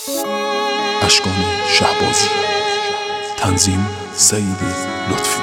اشکان شهبازی، تنظیم سعید لطفی.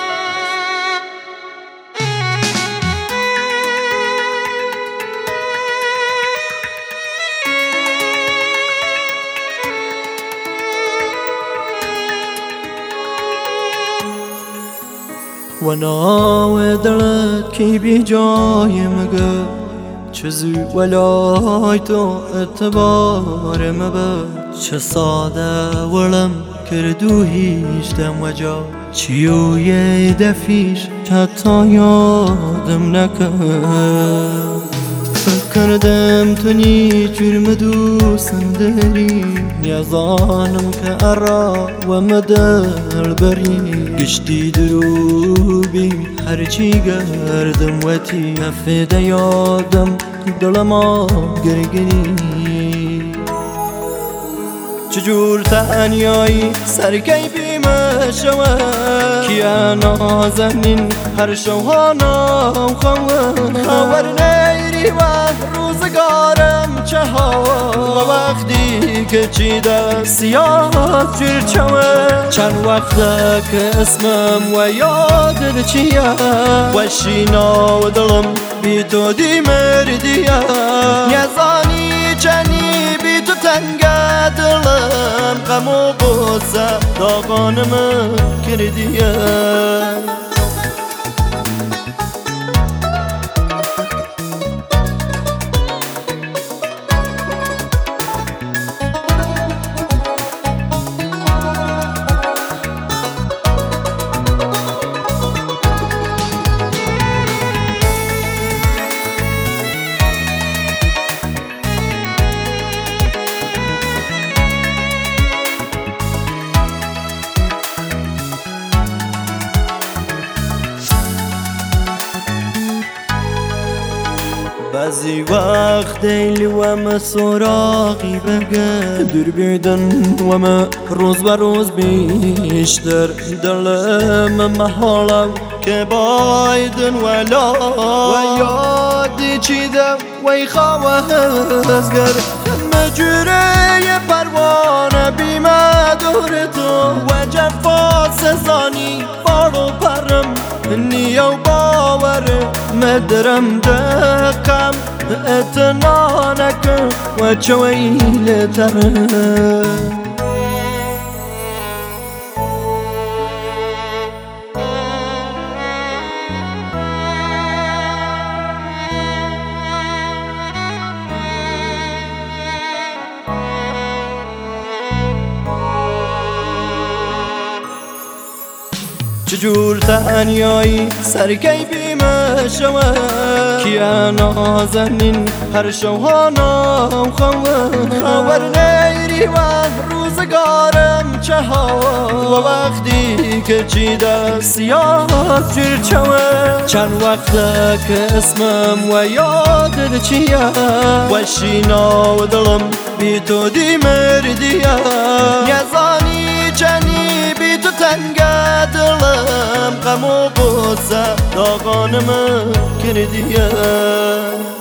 و ناودرت کی بی جای مگه چیزی ولای تو اعتبار مبه چه ساده ولم کردو هیچ دم وجا چیو یه دفیش حتی یادم نکرد کردم تو نی جرم دوستم داری نیازانم که ارا و مدل بری گشتی دروبی هرچی گردم وتی افده یادم دلما گرگری چجور تنیایی سرکی بیمه شوه کیا نازنین هر شوهانا خبر نیری و روزگارم چه هوا و وقتی که چیده سیاه جور چوه چند وقته که اسمم و یادت چیه و شینا و دلم بی تو دی مردیه یزانی چنی بی تو تنگه دلم غم و غصه داغانم کردیه بعضی وقت دیلی و ما سراغی بگه دور بیدن و ما روز به روز بیشتر دلم محالم که بایدن ولا و یادی چیده وی خواه ازگر مجوره پروانه بیمه دور تو و جفا سزانی بارو پرم نیا و باور مدرم دقم اتنا نکن و چویل تره چجور تنیایی سرکی بیمه شوه کیا نازنین هر شوهانا خبر نیری و روزگارم چه هوا و وقتی که چیده سیاه جور چوه چند وقته که اسمم و یادت چیه و شینا و دلم بی تو دی مردیه یزانی چنی بی تو تنگه دلم غم و غصه داغانم کردیه